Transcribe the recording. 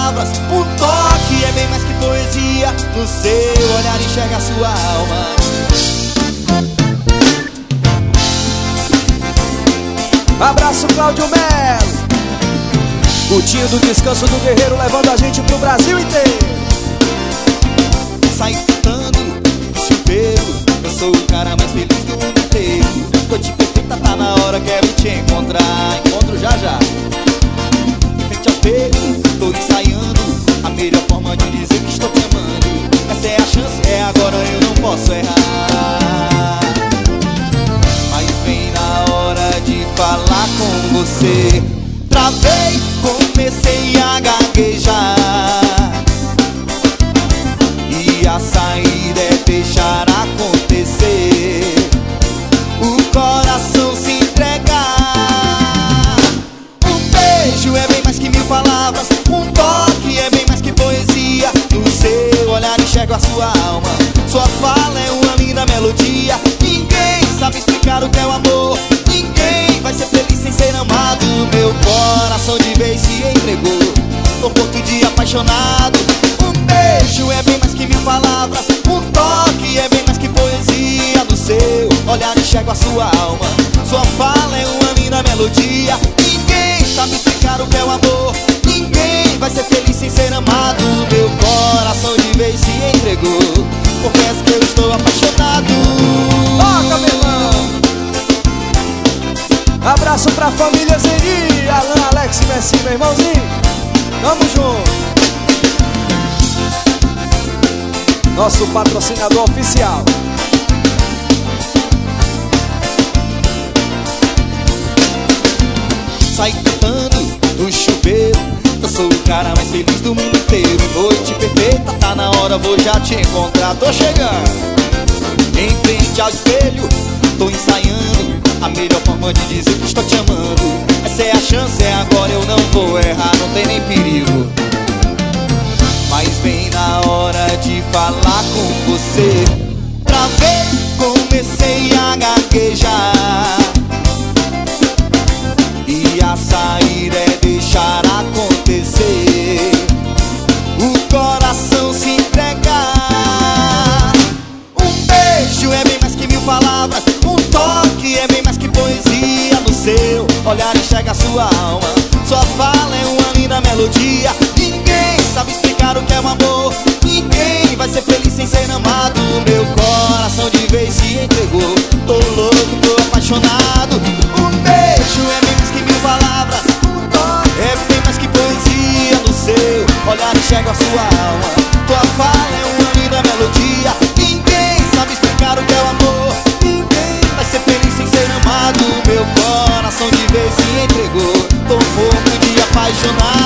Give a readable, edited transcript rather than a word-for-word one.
palavras, um toque é bem mais que poesia. No seu olhar enxerga a sua alma. Abraço, Cláudio Melo. Curtindo o descanso do guerreiro, levando a gente pro Brasil inteiro. Sai cantando do chuveiro, eu sou o cara mais feliz do mundo inteiro. Noite perfeita, tá na hora, quero te encontrar. Encontro já já. Em frente ao espelho, tô ensaiando a melhor forma de dizer que estou te amando. Essa é a chance, é agora, eu não posso errar. Mas vem na hora de falar com você. Travei, comecei a gaguejar, e a saída é deixar acontecer, o coração se entregar. Um beijo é bem mais que mil palavras, um toque é bem mais que poesia. No seu olhar enxergo a sua alma, sua fala é uma linda melodia. Ninguém sabe explicar o que é o amor, ninguém vai ser feliz sem ser amado. Meu coração de vez se entregou, tô morto de apaixonado. Um beijo é bem mais que mil palavras, um toque é bem mais que poesia. No seu olhar enxergo a sua alma, sua fala é uma linda melodia. Ninguém sabe explicar o que é o amor, ninguém vai ser feliz sem ser amado. Meu coração de vez se entregou, confesso que eu estou apaixonado. Toca, meu irmão. Abraço pra família Zeni, Alan, Alex e Messi, meu irmãozinho. Tamo junto. Nosso patrocinador oficial. Sai cantando do chuveiro, eu sou o cara mais feliz do mundo inteiro. Noite perfeita, tá na hora, vou já te encontrar. Tô chegando. Em frente ao espelho, tô ensaiando a melhor forma de dizer que estou te amando. Essa é a chance, é agora, eu não vou errar, não tem nem perigo. Mas vem na hora de falar com você. Travei, comecei a gaguejar, e a saída é deixar acontecer, o coração se entregar. Um beijo é bem mais que mil palavras, um toque é bem mais que poesia. No seu olhar enxerga a sua alma, sua fala é uma linda melodia. Ninguém sabe explicar o que é o amor, ninguém vai ser feliz sem ser amado. Meu coração de vez se entregou, tô louco, tô apaixonado. Um beijo é bem mais que mil palavras, um toque é bem mais que poesia. No seu olhar enxerga a sua alma, tua fala é uma linda melodia. Ninguém sabe explicar o que é o amor, ninguém vai ser feliz sem ser amado. Meu coração de vez se entregou, tô morto de apaixonado.